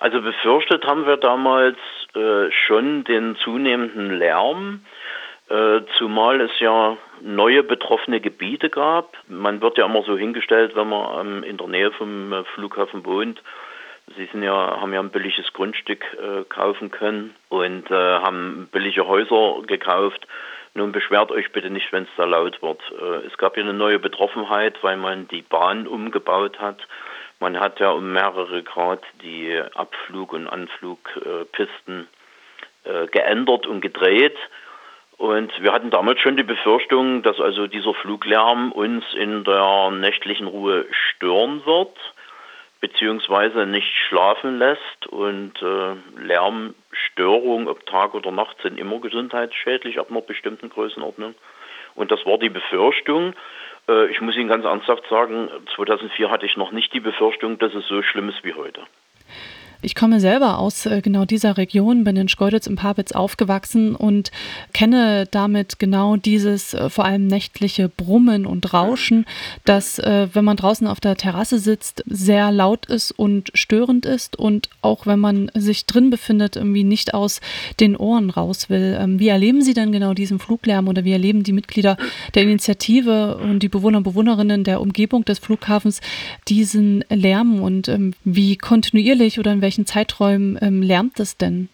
Also befürchtet haben wir damals schon den zunehmenden Lärm, zumal es ja neue betroffene Gebiete gab. Man wird ja immer so hingestellt, wenn man in der Nähe vom Flughafen wohnt. Sie haben ja ein billiges Grundstück kaufen können und haben billige Häuser gekauft. Nun beschwert euch bitte nicht, wenn es da laut wird. Es gab ja eine neue Betroffenheit, weil man die Bahn umgebaut hat. Man hat ja um mehrere Grad die Abflug- und Anflugpisten geändert und gedreht. Und wir hatten damals schon die Befürchtung, dass also dieser Fluglärm uns in der nächtlichen Ruhe stören wird, beziehungsweise nicht schlafen lässt. Und Lärmstörungen, ob Tag oder Nacht, sind immer gesundheitsschädlich ab einer bestimmten Größenordnung. Und das war die Befürchtung. Ich muss Ihnen ganz ernsthaft sagen, 2004 hatte ich noch nicht die Befürchtung, dass es so schlimm ist wie heute. Ich komme selber aus genau dieser Region, bin in Schkeuditz im Parwitz aufgewachsen und kenne damit genau dieses vor allem nächtliche Brummen und Rauschen, das, wenn man draußen auf der Terrasse sitzt, sehr laut ist und störend ist und auch wenn man sich drin befindet, irgendwie nicht aus den Ohren raus will. Wie erleben Sie denn genau diesen Fluglärm oder wie erleben die Mitglieder der Initiative und die Bewohner und Bewohnerinnen der Umgebung des Flughafens diesen Lärm und wie kontinuierlich oder in welchen Zeiträumen lärmt es denn?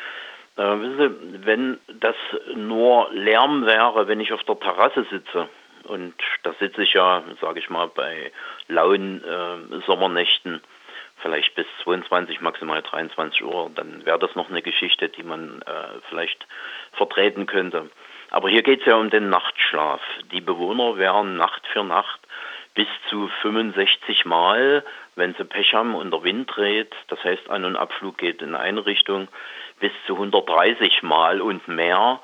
Wissen Sie, wenn das nur Lärm wäre, wenn ich auf der Terrasse sitze, und da sitze ich ja, sage ich mal, bei lauen Sommernächten, vielleicht bis 22, maximal 23 Uhr, dann wäre das noch eine Geschichte, die man vielleicht vertreten könnte. Aber hier geht es ja um den Nachtschlaf. Die Bewohner werden Nacht für Nacht bis zu 65 Mal, wenn sie Pech haben und der Wind dreht, das heißt An- und Abflug geht in eine Richtung, bis zu 130 Mal und mehr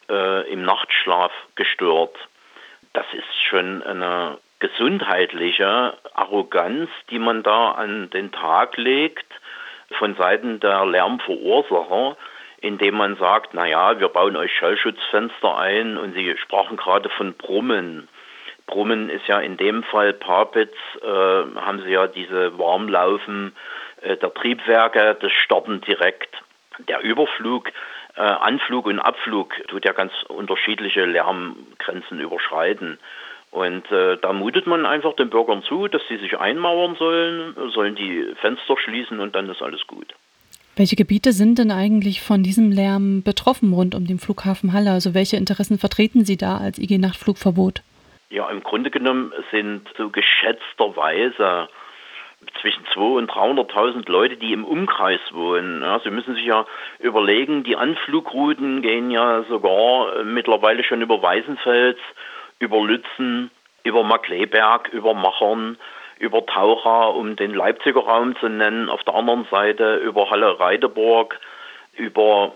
im Nachtschlaf gestört. Das ist schon eine gesundheitliche Arroganz, die man da an den Tag legt von Seiten der Lärmverursacher, indem man sagt, naja, wir bauen euch Schallschutzfenster ein und Sie sprachen gerade von Brummen. Brummen ist ja in dem Fall Parwitz, haben Sie ja diese Warmlaufen der Triebwerke, das Starten direkt. Der Überflug, Anflug und Abflug tut ja ganz unterschiedliche Lärmgrenzen überschreiten. Und da mutet man einfach den Bürgern zu, dass sie sich einmauern sollen die Fenster schließen und dann ist alles gut. Welche Gebiete sind denn eigentlich von diesem Lärm betroffen rund um den Flughafen Halle? Also welche Interessen vertreten Sie da als IG Nachtflugverbot? Ja, im Grunde genommen sind so geschätzterweise zwischen 200.000 und 300.000 Leute, die im Umkreis wohnen. Ja, Sie müssen sich ja überlegen, die Anflugrouten gehen ja sogar mittlerweile schon über Weißenfels, über Lützen, über Markkleeberg, über Machern, über Taucha, um den Leipziger Raum zu nennen, auf der anderen Seite über Halle-Reideburg, über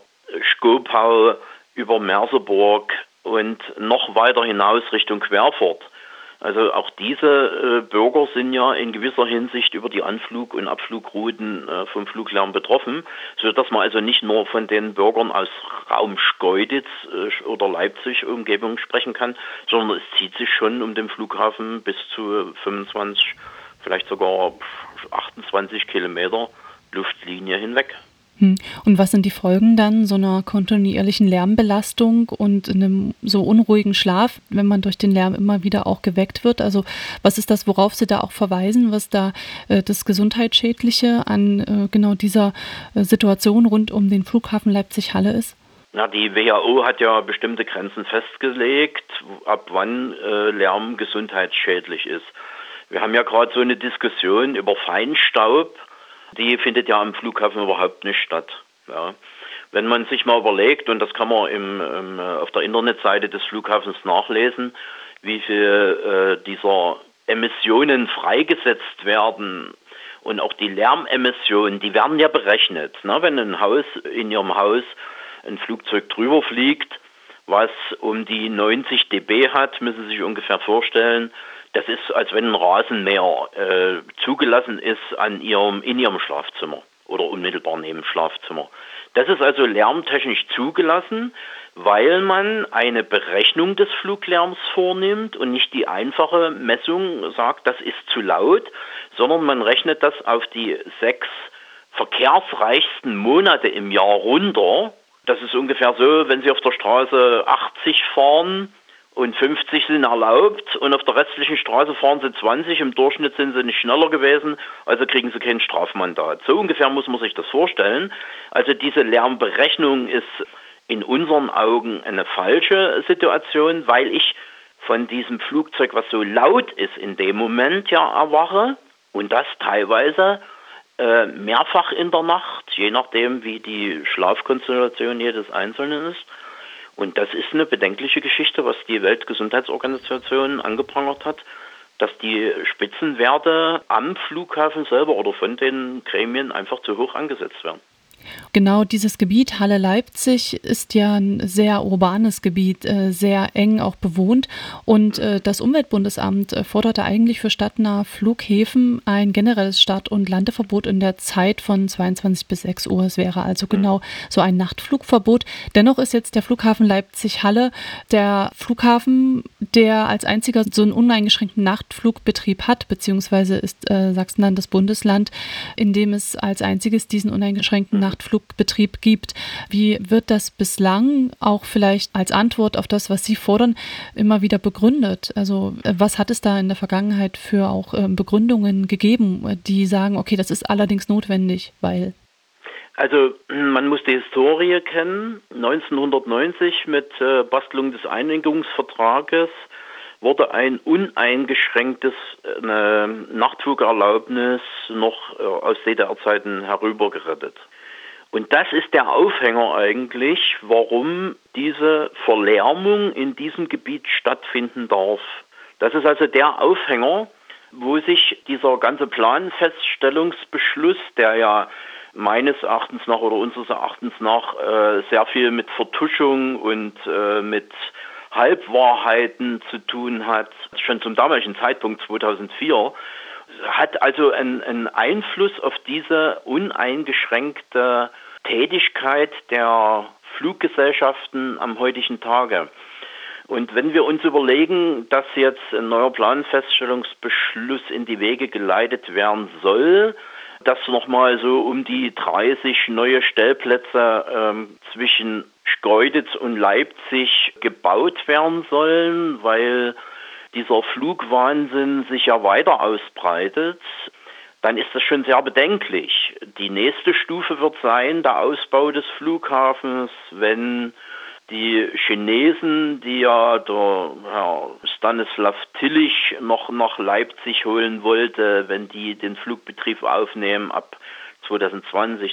Skopau, über Merseburg und noch weiter hinaus Richtung Querfurt. Also auch diese Bürger sind ja in gewisser Hinsicht über die Anflug- und Abflugrouten vom Fluglärm betroffen, sodass man also nicht nur von den Bürgern aus Raum Schkeuditz oder Leipzig Umgebung sprechen kann, sondern es zieht sich schon um den Flughafen bis zu 25, vielleicht sogar 28 Kilometer Luftlinie hinweg. Und was sind die Folgen dann so einer kontinuierlichen Lärmbelastung und einem so unruhigen Schlaf, wenn man durch den Lärm immer wieder auch geweckt wird? Also was ist das, worauf Sie da auch verweisen, was da das Gesundheitsschädliche an genau dieser Situation rund um den Flughafen Leipzig-Halle ist? Na, die WHO hat ja bestimmte Grenzen festgelegt, ab wann Lärm gesundheitsschädlich ist. Wir haben ja gerade so eine Diskussion über Feinstaub. Die findet ja am Flughafen überhaupt nicht statt. Ja. Wenn man sich mal überlegt, und das kann man auf der Internetseite des Flughafens nachlesen, wie viel dieser Emissionen freigesetzt werden und auch die Lärmemissionen, die werden ja berechnet. Ne? Wenn in Ihrem Haus ein Flugzeug drüber fliegt, was um die 90 dB hat, müssen Sie sich ungefähr vorstellen, das ist, als wenn ein Rasenmäher zugelassen ist in Ihrem Schlafzimmer oder unmittelbar neben dem Schlafzimmer. Das ist also lärmtechnisch zugelassen, weil man eine Berechnung des Fluglärms vornimmt und nicht die einfache Messung sagt, das ist zu laut, sondern man rechnet das auf die 6 verkehrsreichsten Monate im Jahr runter. Das ist ungefähr so, wenn Sie auf der Straße 80 fahren und 50 sind erlaubt und auf der restlichen Straße fahren Sie 20, im Durchschnitt sind Sie nicht schneller gewesen, also kriegen Sie kein Strafmandat. So ungefähr muss man sich das vorstellen. Also diese Lärmberechnung ist in unseren Augen eine falsche Situation, weil ich von diesem Flugzeug, was so laut ist, in dem Moment ja erwache und das teilweise mehrfach in der Nacht, je nachdem wie die Schlafkonstellation jedes Einzelnen ist. Und das ist eine bedenkliche Geschichte, was die Weltgesundheitsorganisation angeprangert hat, dass die Spitzenwerte am Flughafen selber oder von den Gremien einfach zu hoch angesetzt werden. Genau dieses Gebiet Halle-Leipzig ist ja ein sehr urbanes Gebiet, sehr eng auch bewohnt. Und das Umweltbundesamt forderte eigentlich für stadtnahe Flughäfen ein generelles Start- und Landeverbot in der Zeit von 22 bis 6 Uhr. Es wäre also genau so ein Nachtflugverbot. Dennoch ist jetzt der Flughafen Leipzig-Halle der Flughafen, der als einziger so einen uneingeschränkten Nachtflugbetrieb hat, beziehungsweise ist Sachsen dann das Bundesland, in dem es als einziges diesen uneingeschränkten Nachtflugbetrieb gibt. Wie wird das bislang auch vielleicht als Antwort auf das, was Sie fordern, immer wieder begründet? Also was hat es da in der Vergangenheit für auch Begründungen gegeben, die sagen, okay, das ist allerdings notwendig, weil... Also man muss die Historie kennen. 1990 mit Bastelung des Einigungsvertrages wurde ein uneingeschränktes Nachtflugerlaubnis noch aus DDR-Zeiten herübergerettet. Und das ist der Aufhänger eigentlich, warum diese Verlärmung in diesem Gebiet stattfinden darf. Das ist also der Aufhänger, wo sich dieser ganze Planfeststellungsbeschluss, der ja meines Erachtens nach oder unseres Erachtens nach sehr viel mit Vertuschung und mit Halbwahrheiten zu tun hat, schon zum damaligen Zeitpunkt 2004, hat also einen Einfluss auf diese uneingeschränkte Tätigkeit der Fluggesellschaften am heutigen Tage. Und wenn wir uns überlegen, dass jetzt ein neuer Planfeststellungsbeschluss in die Wege geleitet werden soll, dass nochmal so um die 30 neue Stellplätze zwischen Schkeuditz und Leipzig gebaut werden sollen, weil dieser Flugwahnsinn sich ja weiter ausbreitet, dann ist das schon sehr bedenklich. Die nächste Stufe wird sein, der Ausbau des Flughafens, wenn die Chinesen, die ja der Herr Stanislav Tillich noch nach Leipzig holen wollte, wenn die den Flugbetrieb aufnehmen ab 2020,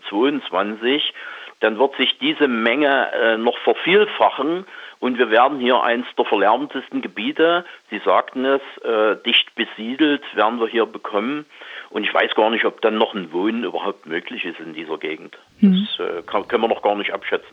2022, dann wird sich diese Menge noch vervielfachen und wir werden hier eins der verlärmtesten Gebiete, Sie sagten es, dicht besiedelt werden wir hier bekommen. Und ich weiß gar nicht, ob dann noch ein Wohnen überhaupt möglich ist in dieser Gegend. Das können wir noch gar nicht abschätzen.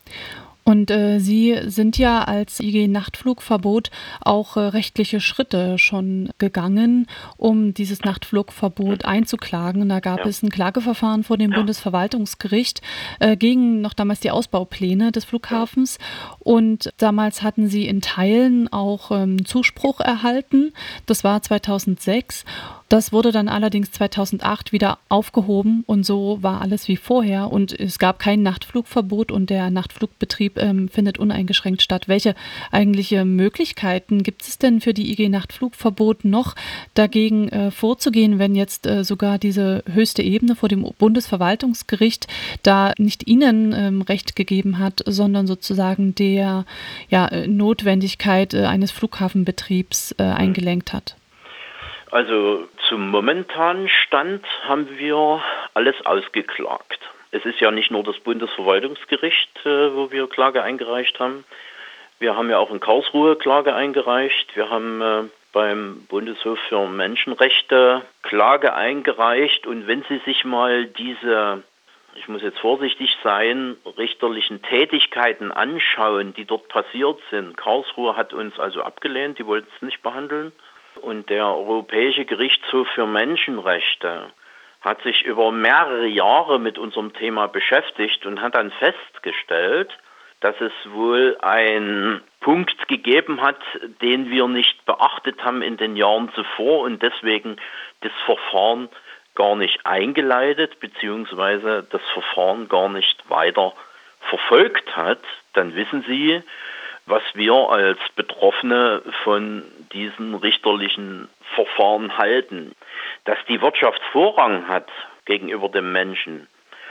Und Sie sind ja als IG Nachtflugverbot auch rechtliche Schritte schon gegangen, um dieses Nachtflugverbot einzuklagen. Da gab es ein Klageverfahren vor dem Bundesverwaltungsgericht gegen noch damals die Ausbaupläne des Flughafens. Und damals hatten Sie in Teilen auch Zuspruch erhalten. Das war 2006. Das wurde dann allerdings 2008 wieder aufgehoben und so war alles wie vorher und es gab kein Nachtflugverbot und der Nachtflugbetrieb findet uneingeschränkt statt. Welche eigentliche Möglichkeiten gibt es denn für die IG Nachtflugverbot noch dagegen vorzugehen, wenn jetzt sogar diese höchste Ebene vor dem Bundesverwaltungsgericht da nicht Ihnen Recht gegeben hat, sondern sozusagen der Notwendigkeit eines Flughafenbetriebs eingelenkt hat? Also zum momentanen Stand haben wir alles ausgeklagt. Es ist ja nicht nur das Bundesverwaltungsgericht, wo wir Klage eingereicht haben. Wir haben ja auch in Karlsruhe Klage eingereicht. Wir haben beim Bundeshof für Menschenrechte Klage eingereicht. Und wenn Sie sich mal diese, ich muss jetzt vorsichtig sein, richterlichen Tätigkeiten anschauen, die dort passiert sind. Karlsruhe hat uns also abgelehnt, die wollten es nicht behandeln. Und der Europäische Gerichtshof für Menschenrechte hat sich über mehrere Jahre mit unserem Thema beschäftigt und hat dann festgestellt, dass es wohl einen Punkt gegeben hat, den wir nicht beachtet haben in den Jahren zuvor und deswegen das Verfahren gar nicht eingeleitet bzw. das Verfahren gar nicht weiter verfolgt hat, dann wissen Sie, was wir als Betroffene von diesen richterlichen Verfahren halten. Dass die Wirtschaft Vorrang hat gegenüber dem Menschen,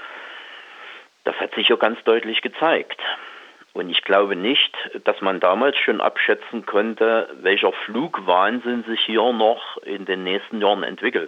das hat sich ja ganz deutlich gezeigt. Und ich glaube nicht, dass man damals schon abschätzen konnte, welcher Flugwahnsinn sich hier noch in den nächsten Jahren entwickelt.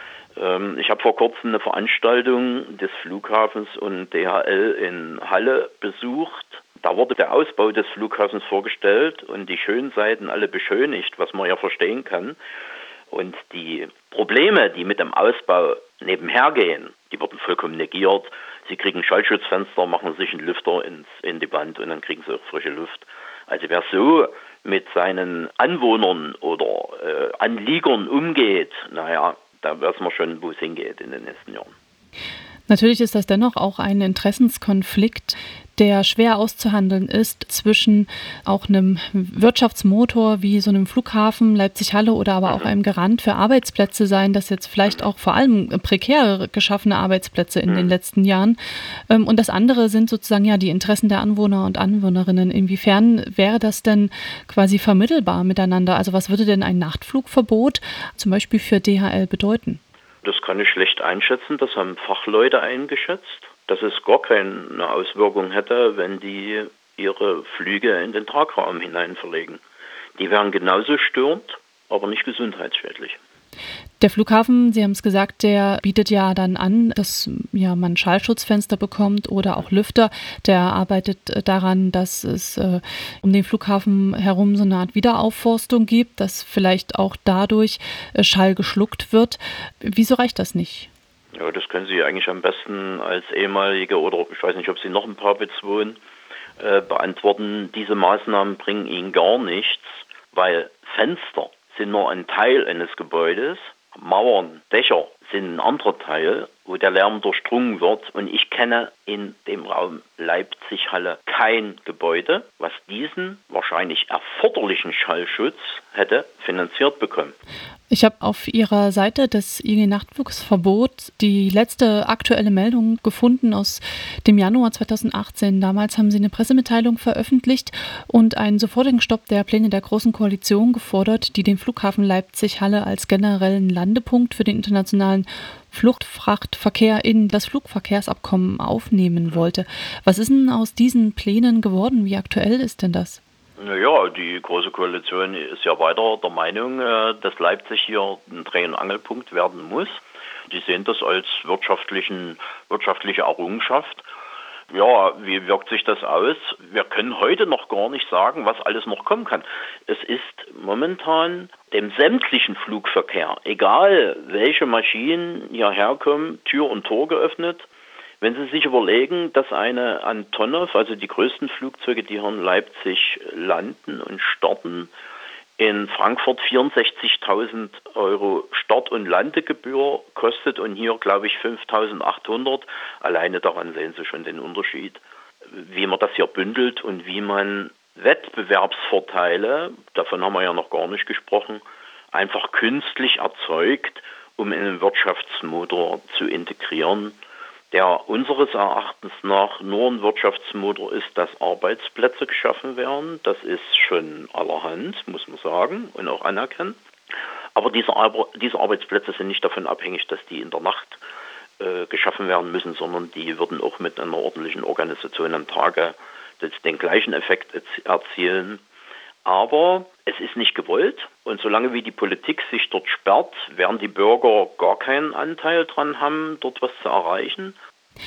Ich habe vor kurzem eine Veranstaltung des Flughafens und DHL in Halle besucht. Da wurde der Ausbau des Flughafens vorgestellt und die schönen Seiten alle beschönigt, was man ja verstehen kann. Und die Probleme, die mit dem Ausbau nebenher gehen, die wurden vollkommen negiert. Sie kriegen Schallschutzfenster, machen sich einen Lüfter in die Wand und dann kriegen sie auch frische Luft. Also wer so mit seinen Anwohnern oder Anliegern umgeht, naja, da weiß man schon, wo es hingeht in den nächsten Jahren. Natürlich ist das dennoch auch ein Interessenskonflikt, der schwer auszuhandeln ist zwischen auch einem Wirtschaftsmotor wie so einem Flughafen Leipzig-Halle oder aber auch einem Garant für Arbeitsplätze sein, das jetzt vielleicht auch vor allem prekär geschaffene Arbeitsplätze in den letzten Jahren. Und das andere sind sozusagen ja die Interessen der Anwohner und Anwohnerinnen. Inwiefern wäre das denn quasi vermittelbar miteinander? Also was würde denn ein Nachtflugverbot zum Beispiel für DHL bedeuten? Das kann ich schlecht einschätzen, das haben Fachleute eingeschätzt, dass es gar keine Auswirkung hätte, wenn die ihre Flüge in den Tagraum hinein verlegen. Die wären genauso störend, aber nicht gesundheitsschädlich. Der Flughafen, Sie haben es gesagt, der bietet ja dann an, dass ja, man Schallschutzfenster bekommt oder auch Lüfter. Der arbeitet daran, dass es um den Flughafen herum so eine Art Wiederaufforstung gibt, dass vielleicht auch dadurch Schall geschluckt wird. Wieso reicht das nicht? Ja, das können Sie eigentlich am besten als ehemalige oder ich weiß nicht, ob Sie noch ein paar Bits wohnen, beantworten. Diese Maßnahmen bringen Ihnen gar nichts, weil Fenster sind nur ein Teil eines Gebäudes. Mauern, Dächer sind ein anderer Teil, wo der Lärm durchdrungen wird. Und ich kenne in dem Raum Leipzig-Halle kein Gebäude, was diesen wahrscheinlich erforderlichen Schallschutz hätte finanziert bekommen. Ich habe auf Ihrer Seite des IG-Nachtflugsverbot die letzte aktuelle Meldung gefunden aus dem Januar 2018. Damals haben Sie eine Pressemitteilung veröffentlicht und einen sofortigen Stopp der Pläne der Großen Koalition gefordert, die den Flughafen Leipzig-Halle als generellen Landepunkt für den internationalen Fluchtfrachtverkehr in das Flugverkehrsabkommen aufnehmen wollte. Was ist denn aus diesen Plänen geworden? Wie aktuell ist denn das? Naja, die Große Koalition ist ja weiter der Meinung, dass Leipzig hier ein Dreh- und Angelpunkt werden muss. Die sehen das als wirtschaftliche Errungenschaft. Ja, wie wirkt sich das aus? Wir können heute noch gar nicht sagen, was alles noch kommen kann. Es ist momentan dem sämtlichen Flugverkehr, egal welche Maschinen hierher kommen, Tür und Tor geöffnet. Wenn Sie sich überlegen, dass eine Antonov, also die größten Flugzeuge, die hier in Leipzig landen und starten, in Frankfurt 64.000 € Start- und Landegebühr kostet und hier, glaube ich, 5.800. Alleine daran sehen Sie schon den Unterschied, wie man das hier bündelt und wie man Wettbewerbsvorteile, davon haben wir ja noch gar nicht gesprochen, einfach künstlich erzeugt, um in den Wirtschaftsmotor zu integrieren, der unseres Erachtens nach nur ein Wirtschaftsmotor ist, dass Arbeitsplätze geschaffen werden. Das ist schon allerhand, muss man sagen und auch anerkennen. Aber diese Arbeitsplätze sind nicht davon abhängig, dass die in der Nacht geschaffen werden müssen, sondern die würden auch mit einer ordentlichen Organisation am Tage den gleichen Effekt erzielen. Aber es ist nicht gewollt und solange wie die Politik sich dort sperrt, werden die Bürger gar keinen Anteil dran haben, dort was zu erreichen.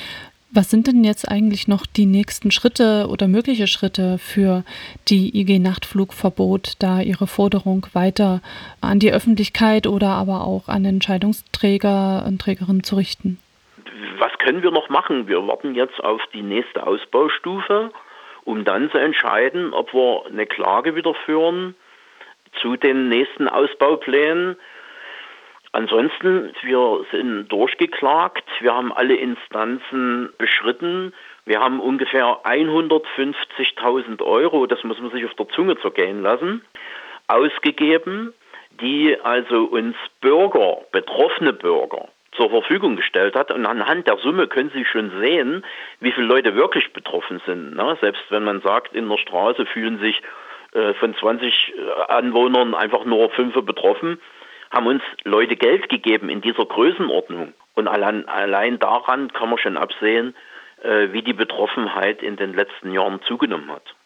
Was sind denn jetzt eigentlich noch die nächsten Schritte oder mögliche Schritte für die IG-Nachtflugverbot, da Ihre Forderung weiter an die Öffentlichkeit oder aber auch an Entscheidungsträger und Trägerinnen zu richten? Was können wir noch machen? Wir warten jetzt auf die nächste Ausbaustufe, um dann zu entscheiden, ob wir eine Klage wieder führen zu den nächsten Ausbauplänen. Ansonsten, wir sind durchgeklagt, wir haben alle Instanzen beschritten, wir haben ungefähr 150.000 €, das muss man sich auf der Zunge zergehen lassen, ausgegeben, die also uns Bürger, betroffene Bürger, zur Verfügung gestellt hat. Und anhand der Summe können Sie schon sehen, wie viele Leute wirklich betroffen sind. Ne? Selbst wenn man sagt, in der Straße fühlen sich von 20 Anwohnern einfach nur 5 betroffen, haben uns Leute Geld gegeben in dieser Größenordnung. Und allein daran kann man schon absehen, wie die Betroffenheit in den letzten Jahren zugenommen hat.